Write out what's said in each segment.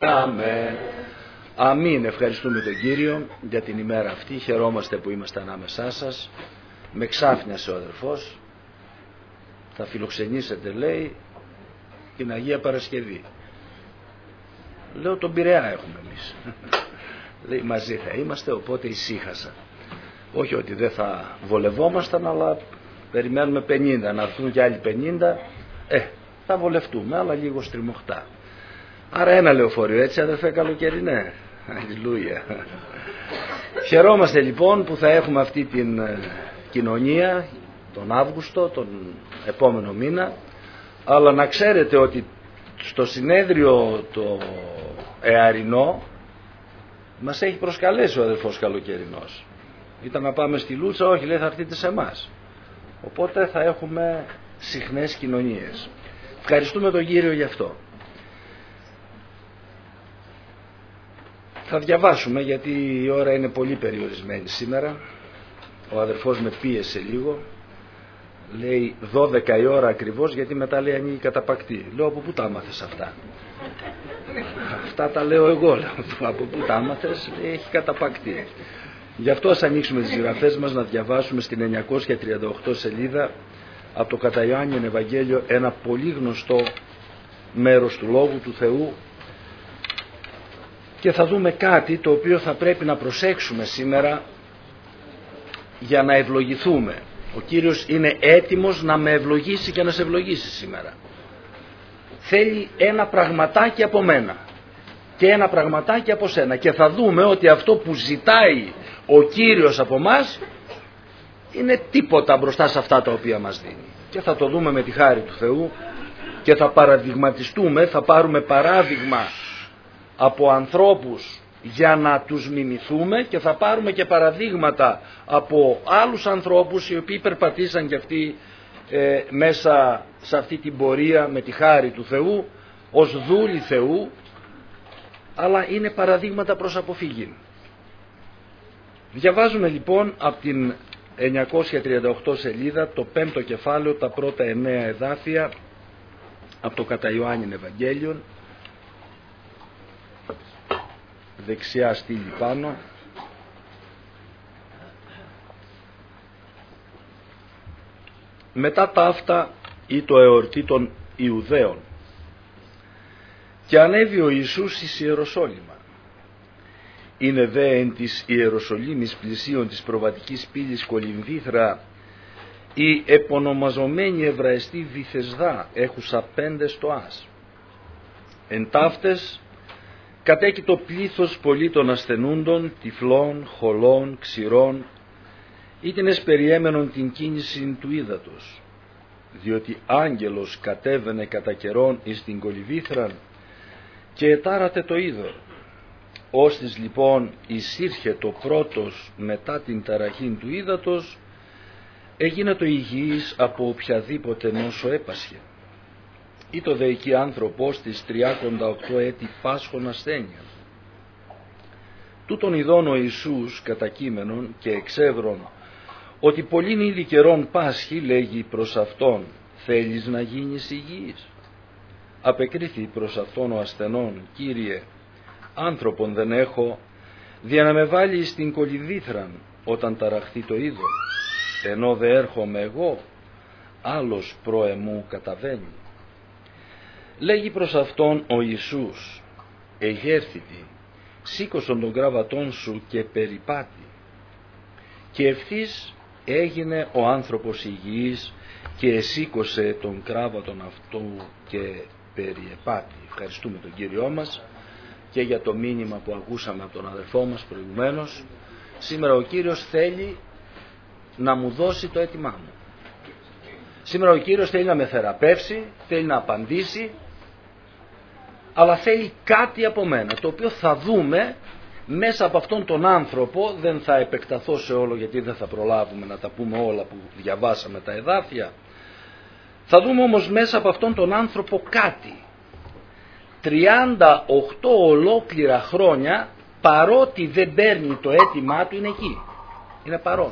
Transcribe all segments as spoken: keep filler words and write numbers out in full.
Αμέ. Αμήν. Ευχαριστούμε τον Κύριο για την ημέρα αυτή. Χαιρόμαστε που είμαστε ανάμεσά σας. Με ξάφνιασε ο αδερφός. Θα φιλοξενήσετε, λέει, την Αγία Παρασκευή. Λέω, τον Πειραιά έχουμε εμείς. Λέει, μαζί θα είμαστε, οπότε ησύχασα. Όχι ότι δεν θα βολευόμασταν, αλλά περιμένουμε πενήντα, να έρθουν και άλλοι πενήντα. Ε, θα βολευτούμε, αλλά λίγο στριμωχτά. Άρα ένα λεωφορείο, έτσι αδερφέ καλοκαιρινέ. Αλληλούια. Χαιρόμαστε λοιπόν που θα έχουμε αυτή την κοινωνία τον Αύγουστο, τον επόμενο μήνα, αλλά να ξέρετε ότι στο συνέδριο το εαρινό μας έχει προσκαλέσει ο αδερφός Καλοκαιρινός. Ήταν να πάμε στη Λούτσα, όχι, λέει, θα έρθείτε σε εμάς. Οπότε θα έχουμε συχνές κοινωνίες. Ευχαριστούμε τον Κύριο γι' αυτό. Θα διαβάσουμε, γιατί η ώρα είναι πολύ περιορισμένη σήμερα. Ο αδερφός με πίεσε λίγο. Λέει δώδεκα η ώρα ακριβώς, γιατί μετά λέει ανοίγει καταπακτή. Λέω, από πού τα άμαθες αυτά? Αυτά τα λέω εγώ, λέω. Από πού τα άμαθες? Λέει, έχει καταπακτή. Γι' αυτό ας ανοίξουμε τις γραφές μας να διαβάσουμε στην εννιακόσια τριάντα οκτώ σελίδα από το κατά Ιωάννιον Ευαγγέλιο ένα πολύ γνωστό μέρος του Λόγου του Θεού, και θα δούμε κάτι το οποίο θα πρέπει να προσέξουμε σήμερα για να ευλογηθούμε. Ο Κύριος είναι έτοιμος να με ευλογήσει και να σε ευλογήσει σήμερα. Θέλει ένα πραγματάκι από μένα και ένα πραγματάκι από σένα, και θα δούμε ότι αυτό που ζητάει ο Κύριος από μας είναι τίποτα μπροστά σε αυτά τα οποία μας δίνει. Και θα το δούμε με τη χάρη του Θεού και θα παραδειγματιστούμε, θα πάρουμε παράδειγμα από ανθρώπους για να τους μιμηθούμε, και θα πάρουμε και παραδείγματα από άλλους ανθρώπους οι οποίοι περπατήσαν και αυτοί ε, μέσα σε αυτή την πορεία με τη χάρη του Θεού ως δούλοι Θεού, αλλά είναι παραδείγματα προς αποφυγή. Διαβάζουμε λοιπόν από την εννιακόσια τριάντα οκτώ σελίδα το πέμπτο κεφάλαιο, τα πρώτα εννέα εδάφια από το κατά Ιωάννην Ευαγγέλιον, δεξιά στήλη πάνω. Μετά τα αυτά ή το εορτή των Ιουδαίων, και ανέβη ο Ιησούς εις Ιεροσόλυμα. Είναι δε εν της Ιεροσολύμης πλησίον της προβατικής πύλης Κολυμβήθρα η επωνομαζομένη Εβραϊστή Βηθεσδά, έχουσα πέντε στοάς. Εν ταύτες κατέκει το πλήθος πολίτων ασθενούντων, τυφλών, χολών, ξηρών, ήτινες περιέμενον την κίνηση του ύδατος, διότι άγγελος κατέβαινε κατά καιρόν εις την Κολυμβήθραν και ετάρατε το είδωρ. Ώστις λοιπόν εισήρχε το πρώτος μετά την ταραχήν του ύδατος, έγινε το υγιής από οποιαδήποτε νόσο έπασχε. Ή το δε εκεί άνθρωπος της τριάκοντα οκτώ έτη πάσχων ασθένεια. Τούτον ειδών ο Ιησούς κατά κείμενον και εξεύρων ότι πολλήν ήδη καιρών πάσχει, λέγει προς αυτόν, θέλεις να γίνεις υγιής? Απεκρίθη προς αυτόν ο ασθενών, Κύριε, άνθρωπον δεν έχω, δια να με βάλει στην Κολυμβήθραν όταν ταραχθεί το είδωρ, ενώ δε έρχομαι εγώ, άλλος προ εμού καταβαίνει. Λέγει προς αυτόν ο Ιησούς, εγέρθητη, σήκωσον τον κράβατόν σου και περιπάτη. Και ευθύς έγινε ο άνθρωπος υγιής και εσήκωσε τον κράβατον αυτού και περιεπάτη. Ευχαριστούμε τον Κύριό μας και για το μήνυμα που ακούσαμε από τον αδερφό μας προηγουμένως. Σήμερα ο Κύριος θέλει να μου δώσει το αίτημά μου. Σήμερα ο Κύριος θέλει να με θεραπεύσει, θέλει να απαντήσει, αλλά θέλει κάτι από μένα, το οποίο θα δούμε μέσα από αυτόν τον άνθρωπο. Δεν θα επεκταθώ σε όλο, γιατί δεν θα προλάβουμε να τα πούμε όλα που διαβάσαμε τα εδάφια. Θα δούμε όμως μέσα από αυτόν τον άνθρωπο κάτι. τριάντα οκτώ ολόκληρα χρόνια, παρότι δεν παίρνει το αίτημά του, είναι εκεί. Είναι παρόν.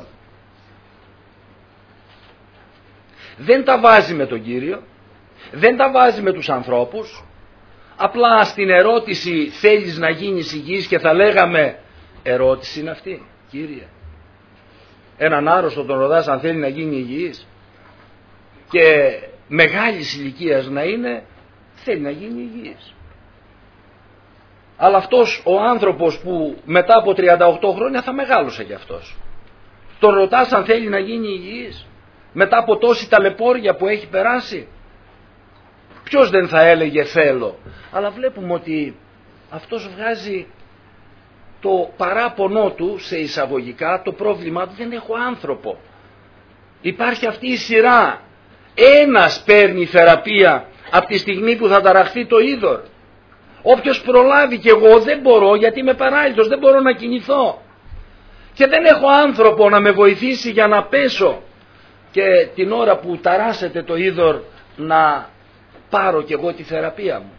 Δεν τα βάζει με τον Κύριο, δεν τα βάζει με τους ανθρώπους, Απλά στην ερώτηση θέλεις να γίνεις υγιής και θα λέγαμε ερώτηση είναι αυτή, Κύριε. Έναν άρρωστο τον ρωτάς αν θέλει να γίνει υγιής και μεγάλης ηλικίας να είναι, θέλει να γίνει υγιής. Αλλά αυτός ο άνθρωπος που μετά από τριάντα οκτώ χρόνια θα μεγάλωσε κι αυτός. Τον ρωτάς αν θέλει να γίνει υγιής μετά από τόση ταλαιπώρια που έχει περάσει. Ποιος δεν θα έλεγε θέλω. Αλλά βλέπουμε ότι αυτός βγάζει το παράπονό του σε εισαγωγικά, το πρόβλημά του, δεν έχω άνθρωπο. Υπάρχει αυτή η σειρά. Ένας παίρνει θεραπεία από τη στιγμή που θα ταραχθεί το είδωρ. Όποιος προλάβει, και εγώ δεν μπορώ γιατί είμαι παράλυτος, δεν μπορώ να κινηθώ. Και δεν έχω άνθρωπο να με βοηθήσει για να πέσω. Και την ώρα που ταράσσεται το είδωρ να πάρω κι εγώ τη θεραπεία μου.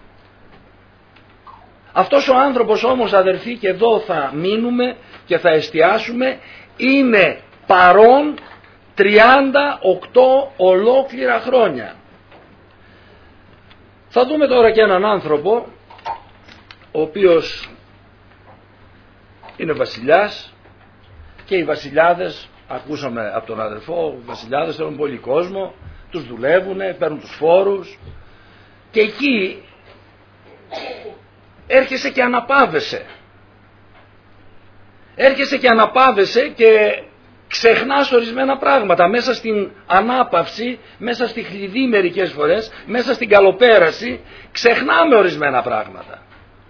Αυτός ο άνθρωπος όμως, αδερφοί, και εδώ θα μείνουμε και θα εστιάσουμε, είναι παρόν τριάντα οκτώ ολόκληρα χρόνια. Θα δούμε τώρα και έναν άνθρωπο ο οποίος είναι βασιλιάς, και οι βασιλιάδες, ακούσαμε από τον αδερφό, οι βασιλιάδες θέλουν πολύ κόσμο, τους δουλεύουν, παίρνουν τους φόρους, και εκεί έρχεσαι και αναπαύεσαι. Έρχεσαι και αναπαύεσαι και ξεχνάς ορισμένα πράγματα. Μέσα στην ανάπαυση, μέσα στη χλειδί μερικές φορές, μέσα στην καλοπέραση, ξεχνάμε ορισμένα πράγματα.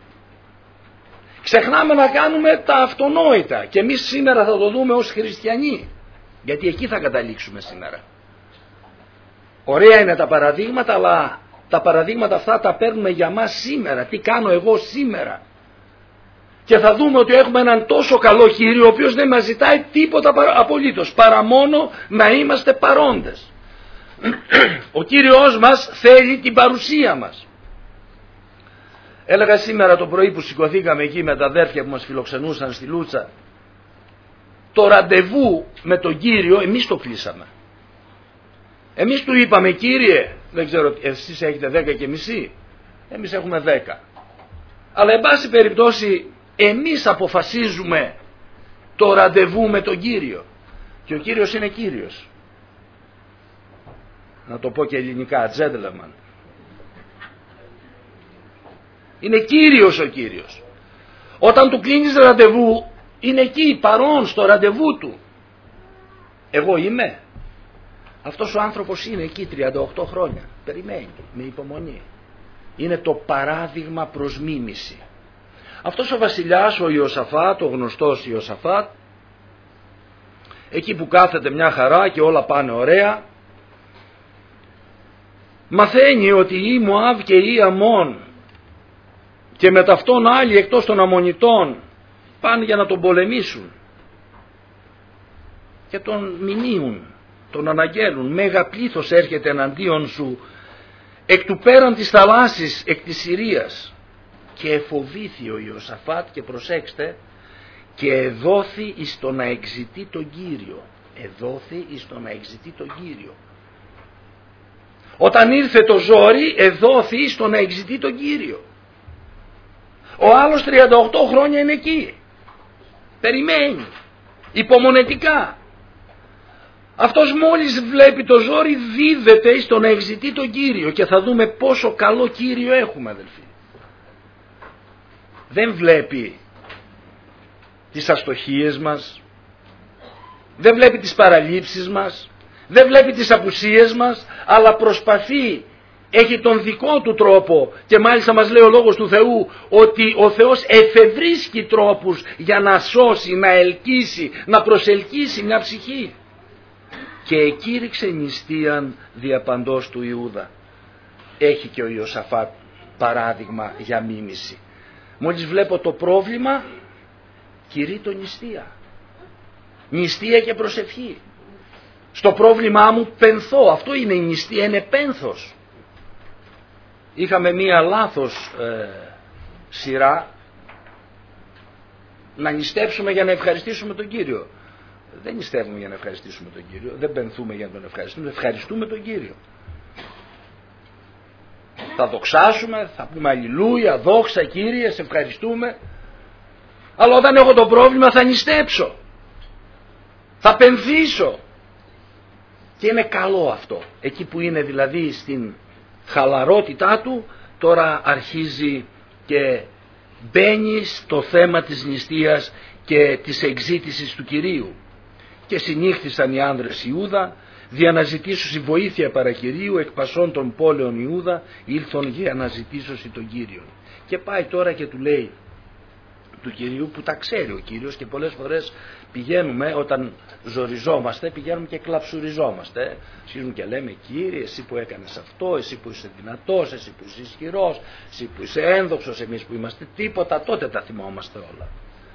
Ξεχνάμε να κάνουμε τα αυτονόητα. Και εμείς σήμερα θα το δούμε ως χριστιανοί. Γιατί εκεί θα καταλήξουμε σήμερα. Ωραία είναι τα παραδείγματα, αλλά τα παραδείγματα αυτά τα παίρνουμε για μας σήμερα. Τι κάνω εγώ σήμερα. Και θα δούμε ότι έχουμε έναν τόσο καλό Κύριο, ο οποίος δεν μας ζητάει τίποτα απολύτως, παρά μόνο να είμαστε παρόντες. Ο Κύριος μας θέλει την παρουσία μας. Έλεγα σήμερα το πρωί που σηκωθήκαμε εκεί με τα αδέρφια που μας φιλοξενούσαν στη Λούτσα, το ραντεβού με τον Κύριο εμείς το κλείσαμε. Εμείς του είπαμε, Κύριε, δεν ξέρω, εσείς έχετε δέκα και μισή, εμείς έχουμε δέκα. Αλλά εν πάση περιπτώσει εμείς αποφασίζουμε το ραντεβού με τον Κύριο. Και ο Κύριος είναι Κύριος. Να το πω και ελληνικά, gentleman. Είναι Κύριος ο Κύριος. Όταν του κλείνεις ραντεβού, είναι εκεί παρόν στο ραντεβού του. Εγώ είμαι. Αυτός ο άνθρωπος είναι εκεί τριάντα οκτώ χρόνια. Περιμένει με υπομονή. Είναι το παράδειγμα προς μίμηση. Αυτός ο βασιλιάς, ο Ιωσαφάτ, ο γνωστός Ιωσαφάτ, εκεί που κάθεται μια χαρά και όλα πάνε ωραία, μαθαίνει ότι η Μωάβ και η Αμών και με ταυτόν άλλοι εκτός των Αμμονιτών πάνε για να τον πολεμήσουν και τον μηνύουν, τον αναγγέλουν. Μέγα πλήθος έρχεται εναντίον σου εκ του πέραν της θαλάσσης, εκ της Συρίας. Και εφοβήθη ο Ιωσαφάτ, και προσέξτε, και εδόθη εις το να εξητεί τον Κύριο. Εδόθη εις το να εξητεί τον Κύριο. Όταν ήρθε το ζόρι, εδόθη εις το να εξητεί τον Κύριο. Ο άλλος τριάντα οκτώ χρόνια είναι εκεί. Περιμένει. Υπομονετικά. Αυτός μόλις βλέπει το ζόρι, δίδεται εις το να εξητεί τον Κύριο. Και θα δούμε πόσο καλό Κύριο έχουμε, αδελφοί. Δεν βλέπει τις αστοχίες μας, δεν βλέπει τις παραλήψεις μας, δεν βλέπει τις απουσίες μας, αλλά προσπαθεί, έχει τον δικό του τρόπο, και μάλιστα μας λέει ο Λόγος του Θεού ότι ο Θεός εφευρίσκει τρόπους για να σώσει, να ελκύσει, να προσελκύσει μια ψυχή. Και εκήρυξε νηστείαν διαπαντός του Ιούδα. Έχει και ο Ιωσαφάτ παράδειγμα για μίμηση. Μόλις βλέπω το πρόβλημα, κηρύττω νηστεία. Νηστεία και προσευχή. Στο πρόβλημά μου πενθώ. Αυτό είναι η νηστεία, είναι πένθος. Είχαμε μία λάθος ε, σειρά να νηστέψουμε για να ευχαριστήσουμε τον Κύριο. Δεν νηστεύουμε για να ευχαριστήσουμε τον Κύριο, δεν πενθούμε για να τον ευχαριστούμε, ευχαριστούμε τον Κύριο. θα δοξάσουμε, θα πούμε αλληλούια, δόξα Κύριε, σε ευχαριστούμε. Αλλά όταν έχω το πρόβλημα θα νηστέψω, θα πενθήσω. Και είναι καλό αυτό. Εκεί που είναι δηλαδή στην χαλαρότητά του, τώρα αρχίζει και μπαίνει στο θέμα της νηστείας και της εξήτησης του Κυρίου. Και συνήχθησαν οι άνδρες Ιούδα, δια να ζητήσουσι βοήθεια παρά Κυρίου, εκ πασών των πόλεων Ιούδα, ήλθον για να ζητήσουσι τον Κύριον. Και πάει τώρα και του λέει του Κυρίου, που τα ξέρει ο Κύριος, και πολλές φορές πηγαίνουμε, όταν ζοριζόμαστε, πηγαίνουμε και κλαψουριζόμαστε. Αρχίζουμε και λέμε, Κύριε, εσύ που έκανες αυτό, εσύ που είσαι δυνατός, εσύ που είσαι ισχυρός, εσύ που είσαι ένδοξος, εμείς που είμαστε τίποτα, τότε τα θυμόμαστε όλα.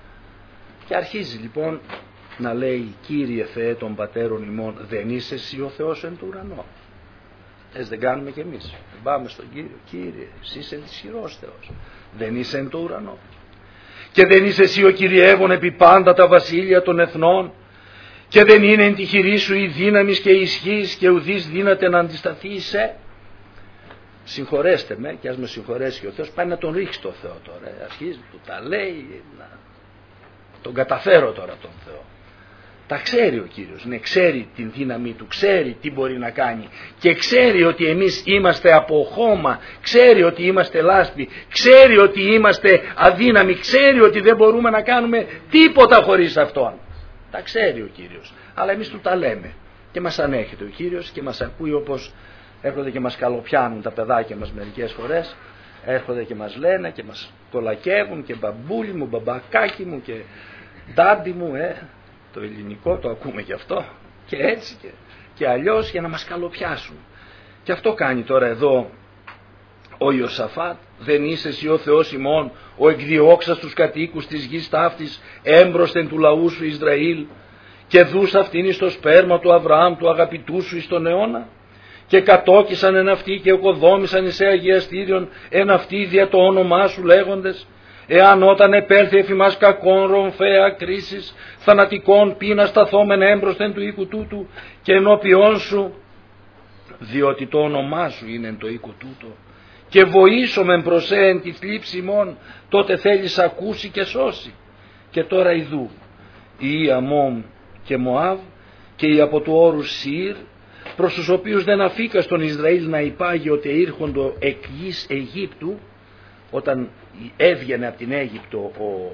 Και αρχίζει λοιπόν να λέει, Κύριε Θεέ των πατέρων ημών, δεν είσαι εσύ ο Θεός εν του ουρανό? Έτσι δεν κάνουμε κι εμείς? Δεν πάμε στον Κύριο, Κύριε, εσύ είσαι ισχυρός Θεός, δεν είσαι εν του ουρανό? Και δεν είσαι εσύ ο Κυριεύων επί πάντα τα βασίλεια των εθνών? Και δεν είναι εν τη χειρή σου η δύναμη και η ισχύς, και ουδείς δύναται να αντισταθεί σε? Συγχωρέστε με, και ας με συγχωρέσει και ο Θεός, πάει να τον ρίξει το Θεό τώρα. Αρχίζει, του τα λέει, να τον καταφέρω τώρα τον Θεό. Τα ξέρει ο Κύριος, ναι, ξέρει την δύναμή του, ξέρει τι μπορεί να κάνει, και ξέρει ότι εμείς είμαστε από χώμα, ξέρει ότι είμαστε λάσπη, ξέρει ότι είμαστε αδύναμοι, ξέρει ότι δεν μπορούμε να κάνουμε τίποτα χωρίς Αυτόν. Τα ξέρει ο Κύριος, αλλά εμείς του τα λέμε, και μας ανέχεται ο Κύριος και μας ακούει, όπως έρχονται και μας καλοπιάνουν τα παιδάκια μας μερικές φορές, έρχονται και μας λένε και μας κολακεύουν, και μπαμπούλι μου, μπαμπακάκι μου και ντάντι μου, ε, το ελληνικό το ακούμε και αυτό, και έτσι και, και αλλιώς, για να μας καλοπιάσουν. Και αυτό κάνει τώρα εδώ ο Ιωσαφάτ. Δεν είσαι εσύ ο Θεός ημών, ο εκδιώξας τους κατοίκους της γης ταύτης, έμπροσθεν του λαού σου Ισραήλ, και δούς αυτήν εις το σπέρμα του Αβραάμ του αγαπητού σου εις τον αιώνα? Και κατόκισαν εν αυτοί και οικοδόμησαν εις αγιαστήριον εν αυτοί δια το όνομά σου λέγοντες, εάν όταν επέλθει εφ' ημάς κακόν ρομφαία κρίσης, θανατικών πείνα σταθόμεν έμπροσθεν του οίκου τούτου και ενώπιόν σου, διότι το όνομά σου είναι εν το οίκο τούτο, και βοήσομεν προς εν τη θλίψη ημών, τότε θέλεις ακούσει και σώσει. Και τώρα ιδού, οι Αμμών και Μωάβ και οι από του όρους Σιήρ, προς τους οποίους δεν αφήκα στον Ισραήλ να υπάγει ότι ήρχοντο εκ γης Αιγύπτου, όταν έβγαινε από την Αίγυπτο ο,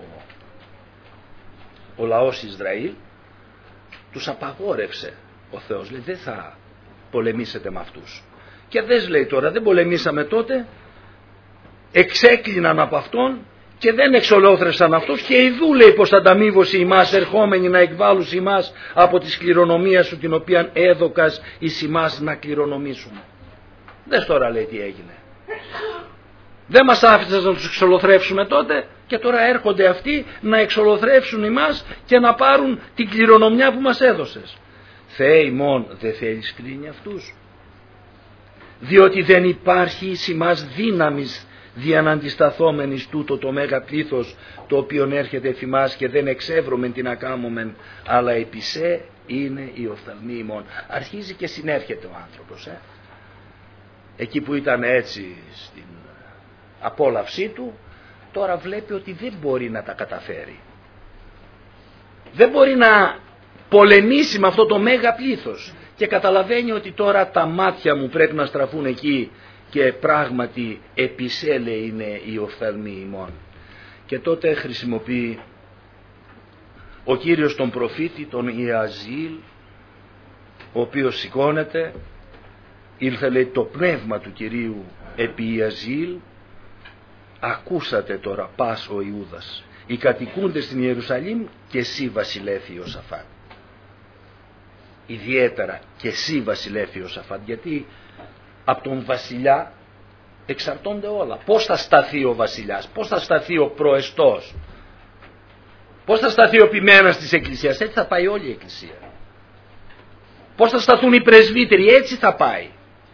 ο λαός Ισραήλ, τους απαγόρευσε ο Θεός, λέει δεν θα πολεμήσετε με αυτούς. Και δες, λέει τώρα, δεν πολεμήσαμε τότε, εξέκλειναν από αυτόν και δεν εξολόθρευσαν αυτούς, και ειδού, λέει, πως ανταμείβωση ημάς ερχόμενοι να εκβάλουν ημάς από τη κληρονομία σου, την οποία έδωκας εις ημάς να κληρονομήσουμε. Δες τώρα, λέει, τι έγινε. Δεν μας άφησες να τους εξολοθρεύσουμε τότε, και τώρα έρχονται αυτοί να εξολοθρεύσουν ημάς και να πάρουν την κληρονομιά που μας έδωσες. Θεέ ημών, δεν θέλεις κρίνει αυτούς? Διότι δεν υπάρχει εις ημάς δύναμης διαναντισταθόμενης τούτο το μέγα πλήθος, το οποίο έρχεται εφ' ημάς, και δεν εξεύρωμεν την ακάμωμεν, αλλά επισέ είναι η οφθαλμή ημών. Αρχίζει και συνέρχεται ο άνθρωπος, ε? εκεί που ήταν έτσι στην απόλαυσή του, τώρα βλέπει ότι δεν μπορεί να τα καταφέρει. Δεν μπορεί να πολεμήσει με αυτό το μέγα πλήθος, και καταλαβαίνει ότι τώρα τα μάτια μου πρέπει να στραφούν εκεί, και πράγματι επισέλε είναι η οφθαλμή ημών. Και τότε χρησιμοποιεί ο Κύριος τον προφήτη, τον Ιαζήλ, ο οποίος σηκώνεται, ήλθε, λέει, το πνεύμα του Κυρίου επί Ιαζήλ. Ακούσατε τώρα πας ο Ιούδας, οι κατοικούντες στην Ιερουσαλήμ, και εσύ βασιλεύει Ιωσαφάτ. Ιδιαίτερα και εσύ βασιλεύει Ιωσαφάτ, γιατί από τον βασιλιά εξαρτώνται όλα. Πώς θα σταθεί ο βασιλιάς, πώς θα σταθεί ο προεστός, πώς θα σταθεί ο ποιμένας της εκκλησίας, έτσι θα πάει όλη η εκκλησία. Πώς θα σταθούν οι πρεσβύτεροι, έτσι θα πάει.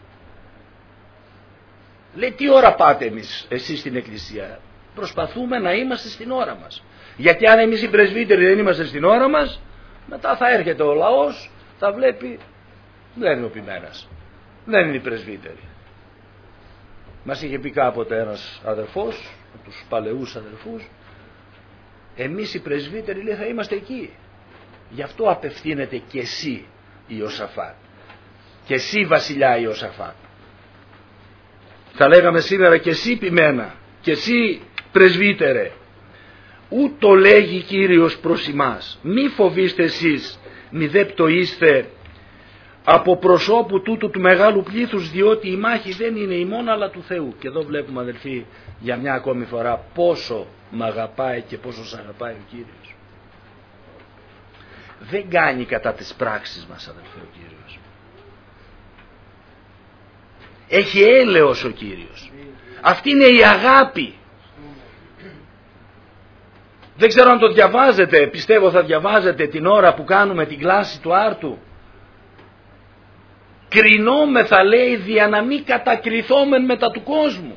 Λέει, τι ώρα πάτε εμείς, εσείς στην εκκλησία? Προσπαθούμε να είμαστε στην ώρα μας. Γιατί αν εμείς οι πρεσβύτεροι δεν είμαστε στην ώρα μας, μετά θα έρχεται ο λαός, θα βλέπει, δεν είναι ο ποιμένας, δεν είναι οι πρεσβύτεροι. Μας είχε πει κάποτε ένας αδερφός, από τους παλαιούς αδερφούς, εμείς οι πρεσβύτεροι, λέει, θα είμαστε εκεί. Γι' αυτό απευθύνεται και εσύ Ιωσαφάτ, και εσύ βασιλιά Ιωσαφάτ. Θα λέγαμε σήμερα και εσύ ποιμένα, και εσύ πρεσβύτερε. Ούτω λέγει Κύριος προς ημάς, μη φοβήστε εσείς, μη δε πτωείστε από προσώπου τούτου του μεγάλου πλήθους, διότι η μάχη δεν είναι ημών αλλά του Θεού. Και εδώ βλέπουμε, αδελφοί, για μια ακόμη φορά πόσο μ' αγαπάει και πόσο σ' αγαπάει ο Κύριος. Δεν κάνει κατά τις πράξεις μας, αδελφοί, ο Κύριος. Έχει έλεος ο Κύριος. Αυτή είναι η αγάπη. Δεν ξέρω αν το διαβάζετε, πιστεύω θα διαβάζετε την ώρα που κάνουμε την κλάση του άρτου. Κρινόμεθα, λέει, δια να μην κατακριθόμεν μετά του κόσμου.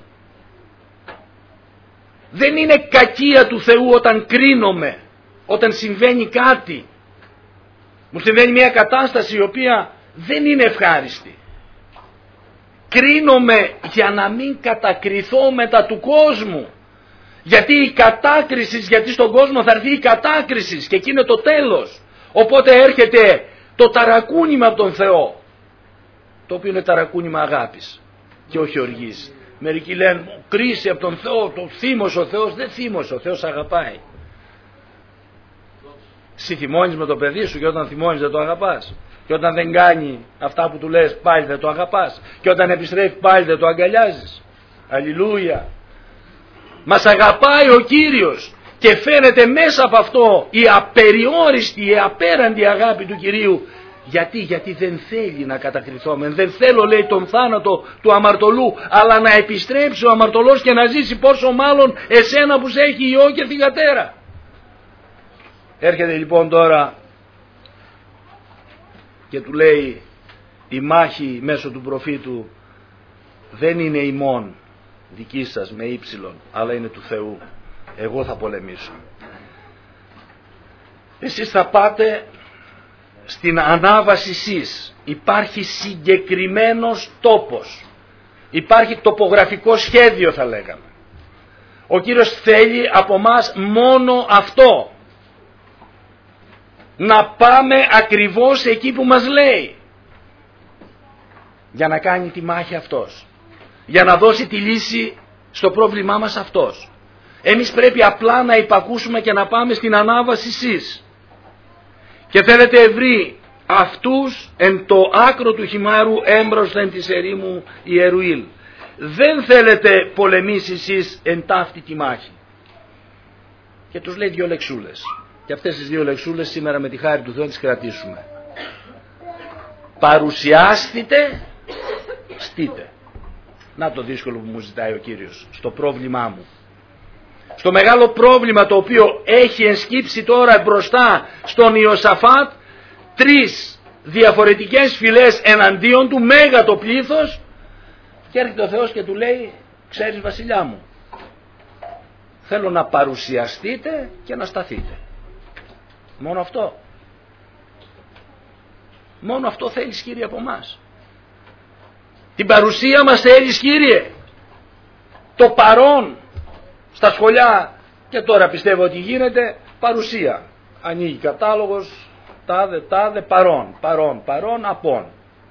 Δεν είναι κακία του Θεού όταν κρίνομαι, όταν συμβαίνει κάτι. Μου συμβαίνει μια κατάσταση η οποία δεν είναι ευχάριστη. Κρίνομαι για να μην κατακριθώ μετά του κόσμου. Γιατί η κατάκριση, γιατί στον κόσμο θα έρθει η κατάκριση και εκεί είναι το τέλος. Οπότε έρχεται το ταρακούνημα από τον Θεό, το οποίο είναι ταρακούνημα αγάπης και όχι οργής. Μερικοί λένε κρίση από τον Θεό, το θύμωσε ο Θεός. Δεν θύμωσε, ο Θεός αγαπάει. Εσύ θυμώνεις με το παιδί σου και όταν θυμώνεις δεν το αγαπάς. Και όταν δεν κάνει αυτά που του λες πάλι δεν το αγαπάς. Και όταν επιστρέφει πάλι δεν το αγκαλιάζεις. Αλληλούια. Μας αγαπάει ο Κύριος και φαίνεται μέσα από αυτό η απεριόριστη, η απέραντη αγάπη του Κυρίου. Γιατί, γιατί δεν θέλει να κατακριθούμε. Δεν θέλω, λέει, τον θάνατο του αμαρτωλού, αλλά να επιστρέψει ο αμαρτωλός και να ζήσει, πόσο μάλλον εσένα που σε έχει Υιό και θυγατέρα. Έρχεται λοιπόν τώρα και του λέει, η μάχη μέσω του προφήτου δεν είναι ημών δική σας με ύψιλον, αλλά είναι του Θεού. Εγώ θα πολεμήσω. Εσείς θα πάτε στην ανάβαση σεις. Υπάρχει συγκεκριμένος τόπος. Υπάρχει τοπογραφικό σχέδιο, θα λέγαμε. Ο Κύριος θέλει από μας μόνο αυτό. Να πάμε ακριβώς εκεί που μας λέει. Για να κάνει τη μάχη αυτός. Για να δώσει τη λύση στο πρόβλημά μας αυτός. Εμείς πρέπει απλά να υπακούσουμε και να πάμε στην ανάβαση σεις. Και θέλετε ευρύ αυτούς εν το άκρο του χυμάρου έμπροσθεν της ερήμου Ιερουήλ. Δεν θέλετε πολεμήσει εσείς εν ταύτη τη μάχη. Και τους λέει δύο λεξούλες. Και αυτές τις δύο λεξούλες σήμερα με τη χάρη του Θεού τις κρατήσουμε. Παρουσιάστητε, στείτε. Να το δύσκολο που μου ζητάει ο Κύριος στο πρόβλημά μου. Στο μεγάλο πρόβλημα το οποίο έχει ενσκύψει τώρα μπροστά στον Ιωσαφάτ, τρεις διαφορετικές φυλές εναντίον του, μέγα το πλήθος, και έρχεται ο Θεός και του λέει, ξέρεις βασιλιά μου, θέλω να παρουσιαστείτε και να σταθείτε. Μόνο αυτό. Μόνο αυτό θέλεις, Κύριε, από μας. Την παρουσία μας θέλεις, Κύριε. Το παρόν στα σχολιά, και τώρα πιστεύω ότι γίνεται, παρουσία. Ανοίγει κατάλογος, τάδε, τάδε, παρόν, παρόν, παρόν, απόν.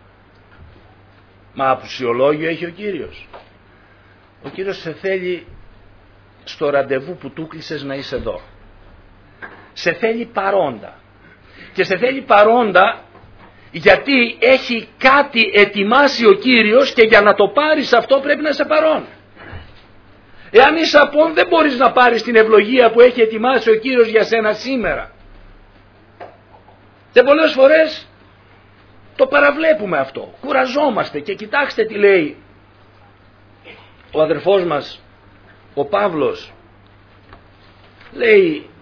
Μα απουσιολόγιο έχει ο Κύριος. Ο Κύριος σε θέλει στο ραντεβού που του κλείσες να είσαι εδώ. Σε θέλει παρόντα. Και σε θέλει παρόντα γιατί έχει κάτι ετοιμάσει ο Κύριος και για να το πάρεις αυτό πρέπει να είσαι παρόν. Εάν είσαι απόν δεν μπορείς να πάρεις την ευλογία που έχει ετοιμάσει ο Κύριος για σένα σήμερα. Και πολλές φορές το παραβλέπουμε αυτό. Κουραζόμαστε και κοιτάξτε τι λέει ο αδερφός μας ο Παύλος. Λέει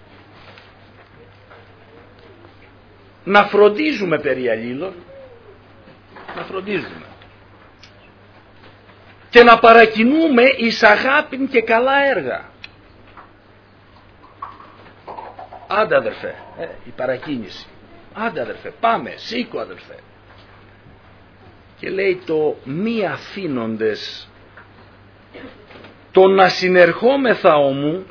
να φροντίζουμε περί αλλήλων, να φροντίζουμε και να παρακινούμε εις αγάπην και καλά έργα. Άντε αδερφέ, ε, η παρακίνηση. Άντε αδερφέ, πάμε, σήκω αδερφέ. Και λέει το μη αφήνοντες το να συνερχόμεθα ομού,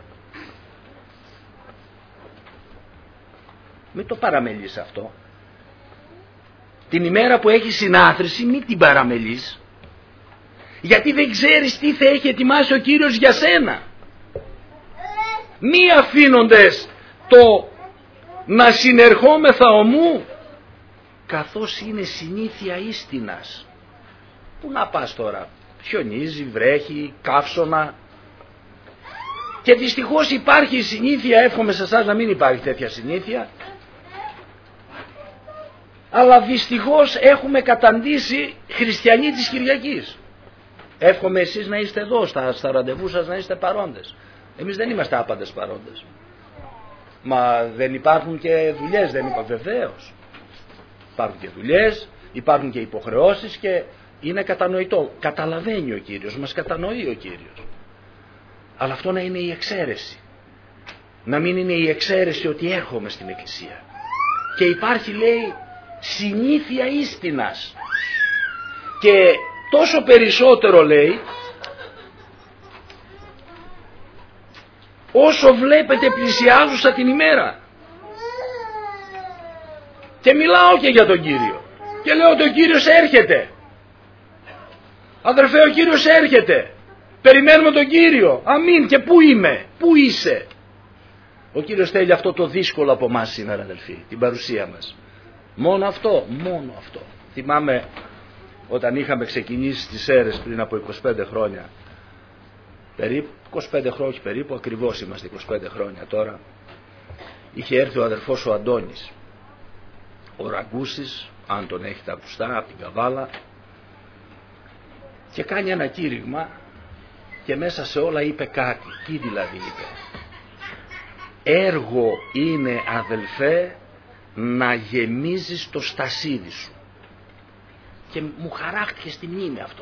μην το παραμελείς αυτό. Την ημέρα που έχει συνάθρηση μην την παραμελείς, γιατί δεν ξέρεις τι θα έχει ετοιμάσει ο Κύριος για σένα. Μη αφήνοντες το να συνερχόμεθα ομού, καθώς είναι συνήθεια ίστινας. Πού να πας τώρα, χιονίζει, βρέχει, καύσωνα, και δυστυχώς υπάρχει συνήθεια, εύχομαι σε εσάς να μην υπάρχει τέτοια συνήθεια, αλλά δυστυχώς έχουμε καταντήσει χριστιανοί της Κυριακής. Εύχομαι εσείς να είστε εδώ στα, στα ραντεβού σας, να είστε παρόντες. Εμείς δεν είμαστε άπαντες παρόντες. Μα δεν υπάρχουν και δουλειές, δεν υπάρχουν? Βεβαίως. Υπάρχουν και δουλειές, υπάρχουν και υποχρεώσεις και είναι κατανοητό. Καταλαβαίνει ο Κύριος, μας κατανοεί ο Κύριος. Αλλά αυτό να είναι η εξαίρεση. Να μην είναι η εξαίρεση ότι έρχομαι στην Εκκλησία. Και υπάρχει, λέει, συνήθεια ίστινας. Και τόσο περισσότερο, λέει, όσο βλέπετε πλησιάζουσα την ημέρα. Και μιλάω και για τον Κύριο. Και λέω ότι ο Κύριος έρχεται. Αδερφέ, ο Κύριος έρχεται. Περιμένουμε τον Κύριο. Αμήν. Και πού είμαι, πού είσαι? Ο Κύριος θέλει αυτό το δύσκολο από εμάς σήμερα, αδελφοί, την παρουσία μας. Μόνο αυτό, μόνο αυτό. Θυμάμαι όταν είχαμε ξεκινήσει στις Σέρρες πριν από είκοσι πέντε χρόνια, περίπου είκοσι πέντε χρόνια, όχι περίπου, ακριβώς είμαστε είκοσι πέντε χρόνια τώρα, είχε έρθει ο αδερφός ο Αντώνης, ο Ραγκούσης, αν τον έχετε ακουστά, από την Καβάλα, και κάνει ένα κήρυγμα και μέσα σε όλα είπε κάτι. Τι δηλαδή είπε? Έργο είναι, αδελφέ, να γεμίζεις το στασίδι σου. Και μου χαράχτηκε στη μνήμη αυτό.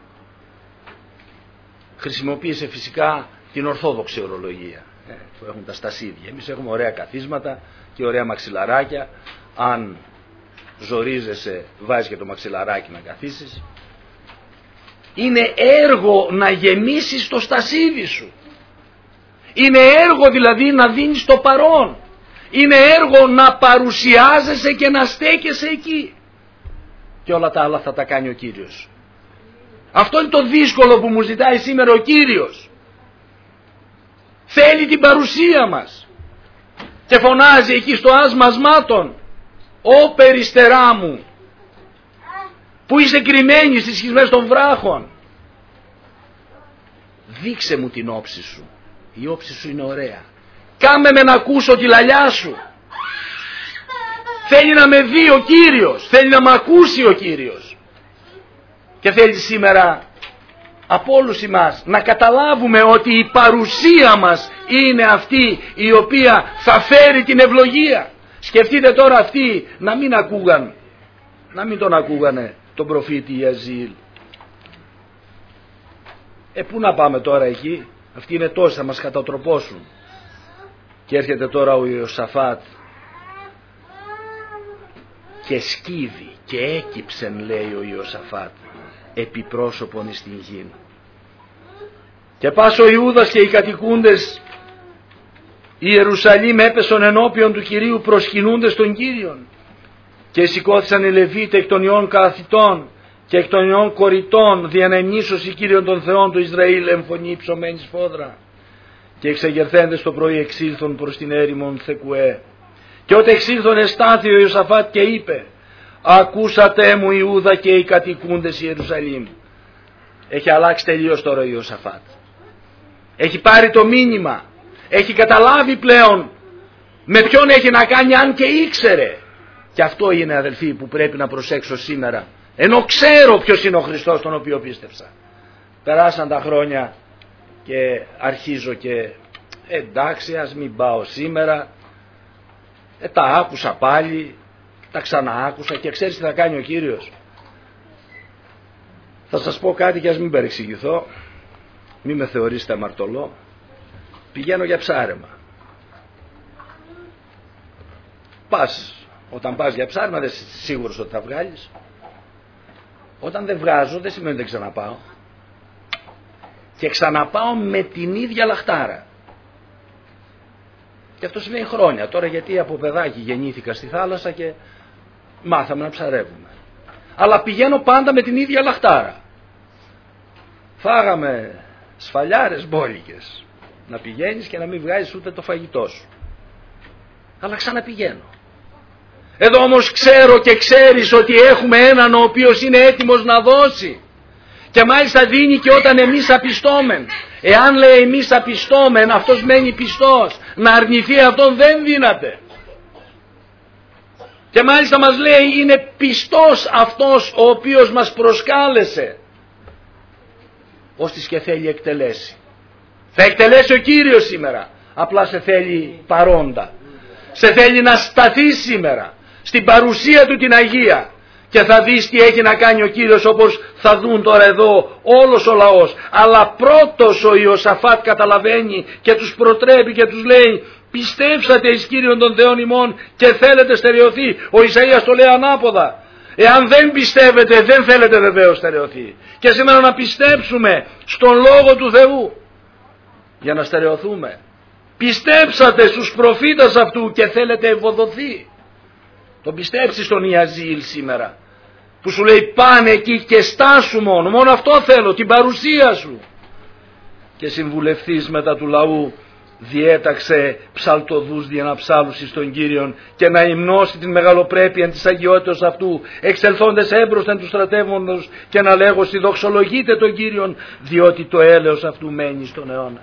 Χρησιμοποίησε φυσικά την ορθόδοξη ορολογία, ε, που έχουν τα στασίδια. Εμείς έχουμε ωραία καθίσματα και ωραία μαξιλαράκια. Αν ζορίζεσαι, βάζεις και το μαξιλαράκι να καθίσεις. Είναι έργο να γεμίσεις το στασίδι σου. Είναι έργο δηλαδή να δίνεις το παρόν. Είναι έργο να παρουσιάζεσαι και να στέκεσαι εκεί. Και όλα τα άλλα θα τα κάνει ο Κύριος. Αυτό είναι το δύσκολο που μου ζητάει σήμερα ο Κύριος. Θέλει την παρουσία μας. Και φωνάζει εκεί στο άσμασμάτων, «Ω περιστερά μου, που είσαι κρυμμένη στις σχισμές των βράχων, δείξε μου την όψη σου. Η όψη σου είναι ωραία. Κάμε με να ακούσω τη λαλιά σου». Θέλει να με δει ο Κύριος, θέλει να με ακούσει ο Κύριος. Και θέλει σήμερα από όλους εμάς να καταλάβουμε ότι η παρουσία μας είναι αυτή η οποία θα φέρει την ευλογία. Σκεφτείτε τώρα αυτοί να μην ακούγαν, να μην τον ακούγανε τον προφήτη Ιαζήλ. Ε, πού να πάμε τώρα εκεί? Αυτοί είναι τόσοι, θα μας κατατροπώσουν. Και έρχεται τώρα ο Ιωσαφάτ και σκύβει και έκυψεν, λέει ο Ιωσαφάτ, επιπρόσωπον εις την γην. Και πας ο Ιούδας και οι κατοικούντες η Ιερουσαλήμ έπεσον ενώπιον του Κυρίου προσκυνούντες τον Κύριον. Και σηκώθησαν οι Λεβίτε εκ των ιών καθητών και εκ των ιών κοριτών, δια να ενίσωση Κύριον των Θεών του Ισραήλ εμφωνή ψωμένη σφόδρα. Και εξεγερθέντες το πρωί εξήλθον προς την έρημον Θεκουέ. Και όταν εξήλθον εστάθη ο Ιωσαφάτ και είπε, ακούσατε μου Ιούδα και οι κατοικούντες Ιερουσαλήμ. Έχει αλλάξει τελείως τώρα ο Ιωσαφάτ. Έχει πάρει το μήνυμα. Έχει καταλάβει πλέον με ποιον έχει να κάνει, αν και ήξερε. Και αυτό είναι, αδελφοί, που πρέπει να προσέξω σήμερα. Ενώ ξέρω ποιος είναι ο Χριστός τον οποίο πίστεψα. Περάσαν τα χρόνια και αρχίζω και εντάξει, ας μην πάω σήμερα. Ε, τα άκουσα πάλι, τα ξαναάκουσα και ξέρεις τι θα κάνει ο Κύριος? Θα σας πω κάτι και ας μην παρεξηγηθώ, μην με θεωρήσετε αμαρτωλό. Πηγαίνω για ψάρεμα. Πας, όταν πας για ψάρεμα δεν είσαι σίγουρος ότι θα βγάλεις. Όταν δεν βγάζω δεν σημαίνει ότι δεν ξαναπάω. και ξαναπάω με την ίδια λαχτάρα. Και αυτό σημαίνει χρόνια. Τώρα γιατί από παιδάκι γεννήθηκα στη θάλασσα και μάθαμε να ψαρεύουμε. Αλλά πηγαίνω πάντα με την ίδια λαχτάρα. Φάγαμε σφαλιάρες μπόλικες. Να πηγαίνεις και να μην βγάζεις ούτε το φαγητό σου. Αλλά ξαναπηγαίνω. Εδώ όμως ξέρω και ξέρεις ότι έχουμε έναν ο οποίος είναι έτοιμος να δώσει. Και μάλιστα δίνει και όταν εμείς απιστόμεν. Εάν λέει εμείς απιστόμεν, αυτός μένει πιστός. Να αρνηθεί αυτόν δεν δύναται. Και μάλιστα μας λέει είναι πιστός αυτός ο οποίος μας προσκάλεσε. Ώστις και θέλει εκτελέσει. Θα εκτελέσει ο Κύριος σήμερα. Απλά σε θέλει παρόντα. Σε θέλει να σταθεί σήμερα στην παρουσία του την Αγία. Και θα δεις τι έχει να κάνει ο Κύριος, όπως θα δουν τώρα εδώ όλος ο λαός. Αλλά πρώτος ο Ιωσαφάτ καταλαβαίνει και τους προτρέπει και τους λέει πιστέψατε εις Κύριον των Θεών ημών και θέλετε στερεωθεί. Ο Ισαΐας το λέει ανάποδα. Εάν δεν πιστεύετε δεν θέλετε βεβαίως στερεωθεί. Και σήμερα να πιστέψουμε στον Λόγο του Θεού για να στερεωθούμε. Πιστέψατε στους προφήτες αυτού και θέλετε ευωδοθεί. Τον πιστέψεις τον Ιαζήλ σήμερα που σου λέει πάνε εκεί και στάσου μόνο, μόνο αυτό θέλω, την παρουσία σου. Και συμβουλευτής μετά του λαού διέταξε ψαλτοδούς για να ψάλουσει στον Κύριον και να υμνώσει την μεγαλοπρέπεια της αγιότητας αυτού, εξελθόντες έμπροσθεν του στρατεύοντος και να λέγω δοξολογείτε τον Κύριον, διότι το έλεος αυτού μένει στον αιώνα.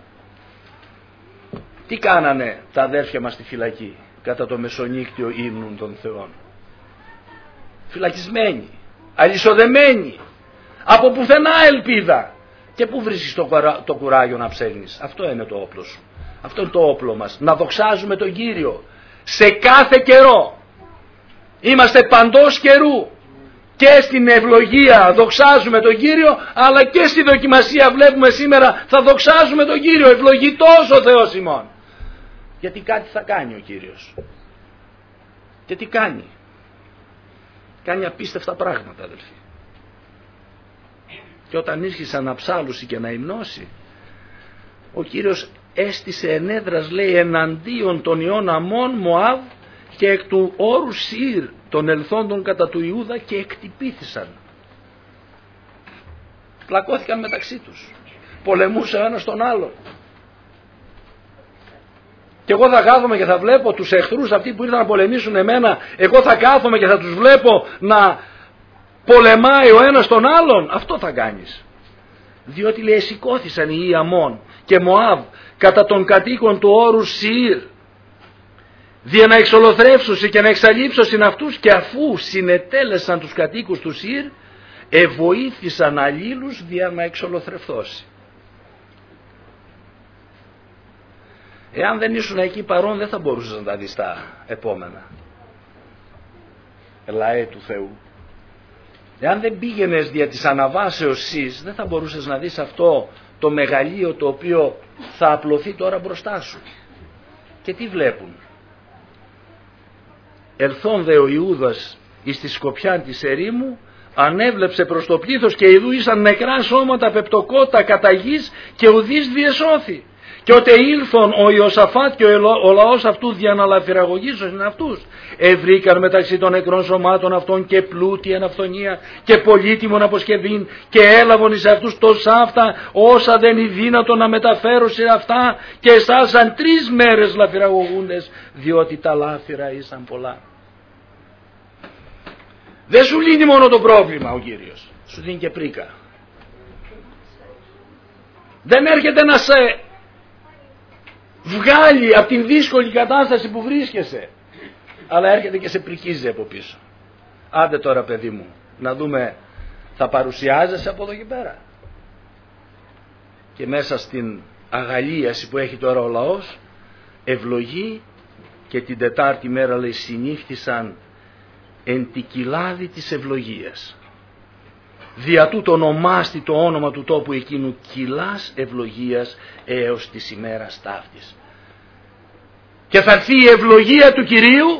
Τι κάνανε τα αδέρφια μας στη φυλακή κατά το μεσονύκτιο ύμνων των Θεών? Φυλακισμένοι, αλυσοδεμένοι, από πουθενά ελπίδα. Και πού βρίσκεις το, το κουράγιο να ψέλνεις? Αυτό είναι το όπλο σου. Αυτό είναι το όπλο μας. Να δοξάζουμε τον Κύριο σε κάθε καιρό. Είμαστε παντός καιρού. Και στην ευλογία δοξάζουμε τον Κύριο, αλλά και στη δοκιμασία βλέπουμε σήμερα θα δοξάζουμε τον Κύριο. Ευλογητός ο Θεός ημών. Γιατί κάτι θα κάνει ο Κύριος. Και τι κάνει? Κάνει απίστευτα πράγματα, αδελφοί. Και όταν ήρχισε να ψάλουσει και να υμνώσει, ο Κύριος έστησε ενέδρας, λέει, εναντίον των ιών Αμών, Μωάβ και εκ του όρου Σύρ των ελθόντων κατά του Ιούδα και εκτυπήθησαν. Πλακώθηκαν μεταξύ τους. Πολεμούσε ο ένας τον άλλον. Και εγώ θα κάθομαι και θα βλέπω τους εχθρούς αυτοί που ήρθαν να πολεμήσουν εμένα, εγώ θα κάθομαι και θα τους βλέπω να πολεμάει ο ένας τον άλλον. Αυτό θα κάνεις. Διότι λέει σηκώθησαν οι Αμών και Μωάβ κατά των κατοίκων του όρου Σιήρ, δια να εξολοθρεύσουν και να εξαλείψουν αυτούς, και αφού συνετέλεσαν τους κατοίκους του Σιήρ, εβοήθησαν αλλήλους δια να εξολοθρευθώσει. Εάν δεν ήσουν εκεί παρόν δεν θα μπορούσες να τα δεις τα επόμενα. Λαέ του Θεού. Εάν δεν πήγαινες δια της αναβάσεως σεις, δεν θα μπορούσες να δεις αυτό το μεγαλείο το οποίο θα απλωθεί τώρα μπροστά σου. Και τι βλέπουν? Ελθόν δε ο Ιούδας εις τη σκοπιά της ερήμου, ανέβλεψε προς το πλήθος και ιδού ήσαν νεκρά σώματα πεπτοκότα κατά γης και ουδείς διεσώθη. Και ότε ήλθον ο Ιωσαφάτ και ο λαός αυτού δια να λαφυραγωγήσουν αυτούς, ευρήκαν μεταξύ των νεκρών σωμάτων αυτών και πλούτη εν αυθονία και πολύτιμον αποσκευήν, και έλαβον εις αυτούς τόσα αυτά όσα δεν είναι δύνατο να μεταφέρουν σε αυτά, και εσάσαν τρεις μέρες λαφυραγωγούντες, διότι τα λάφυρα ήσαν πολλά. Δεν σου λύνει μόνο το πρόβλημα ο Κύριος, σου δίνει και πρίκα. Δεν έρχεται να σε βγάλει από την δύσκολη κατάσταση που βρίσκεσαι, αλλά έρχεται και σε πρικίζει από πίσω. Άντε τώρα παιδί μου, να δούμε, θα παρουσιάζεσαι από εδώ και πέρα? Και μέσα στην αγαλίαση που έχει τώρα ο λαός, ευλογεί, και την τετάρτη μέρα λέει συνήφθησαν εν τη κοιλάδη της ευλογίας. Δια τούτο ονομάστη το όνομα του τόπου εκείνου κοιλάς ευλογίας έως της ημέρας ταύτης. Και θα έρθει η ευλογία του Κυρίου,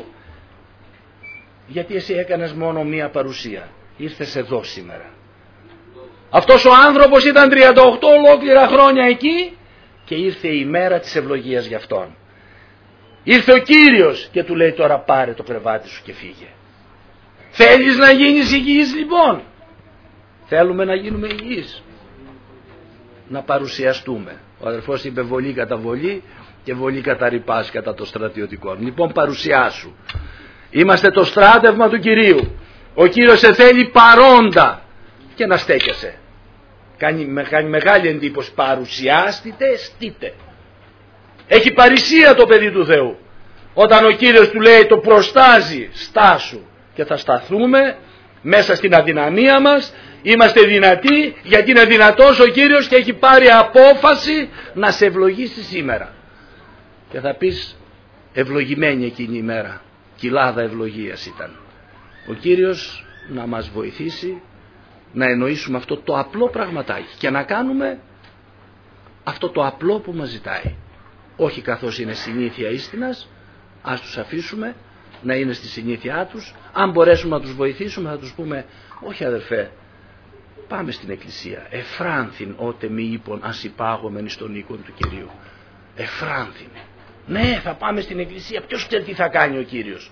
γιατί εσύ έκανες μόνο μία παρουσία. Ήρθες εδώ σήμερα. Αυτός ο άνθρωπος ήταν τριάντα οκτώ ολόκληρα χρόνια εκεί και ήρθε η μέρα της ευλογίας για αυτόν. Ήρθε ο Κύριος και του λέει τώρα πάρε το κρεβάτι σου και φύγε. Θέλεις να γίνεις υγιής λοιπόν? Θέλουμε να γίνουμε υγιείς? Να παρουσιαστούμε. Ο αδερφός είπε βολή κατά βολή και βολή κατά ρυπάς κατά το στρατιωτικό. Λοιπόν παρουσιάσου. Είμαστε το στράτευμα του Κυρίου. Ο Κύριος σε θέλει παρόντα και να στέκεσαι. Κάνει, κάνει μεγάλη εντύπωση. Παρουσιάστητε, στείτε. Έχει παρησία το παιδί του Θεού. Όταν ο Κύριος του λέει το προστάζει, στάσου. Και θα σταθούμε μέσα στην αδυναμία μας. Είμαστε δυνατοί γιατί είναι δυνατός ο Κύριος και έχει πάρει απόφαση να σε ευλογήσει σήμερα. Και θα πεις ευλογημένη εκείνη η μέρα. Κοιλάδα ευλογίας ήταν. Ο Κύριος να μας βοηθήσει να εννοήσουμε αυτό το απλό πραγματάκι και να κάνουμε αυτό το απλό που μας ζητάει. Όχι καθώς είναι συνήθεια истινας, ας τους αφήσουμε να είναι στη συνήθειά τους. Αν μπορέσουμε να τους βοηθήσουμε θα τους πούμε όχι αδερφέ, πάμε στην εκκλησία. Εφράνθην ότε μη είπον ας υπάγομεν εις τον οίκον του Κυρίου. Εφράνθην. Ναι, θα πάμε στην εκκλησία. Ποιος ξέρει τι θα κάνει ο Κύριος?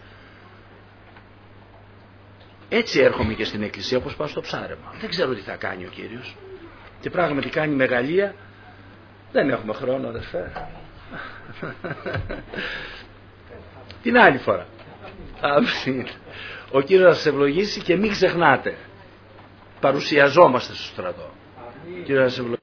Έτσι έρχομαι και στην εκκλησία όπως πάω στο ψάρεμα. Δεν ξέρω τι θα κάνει ο Κύριος. Και πράγματι κάνει μεγαλεία. Δεν έχουμε χρόνο αδερφέ. Την άλλη φορά. Ο Κύριος θα σας ευλογήσει και μην ξεχνάτε. Παρουσιαζόμαστε στο στρατό. Κύριος θα σας ευλογήσει.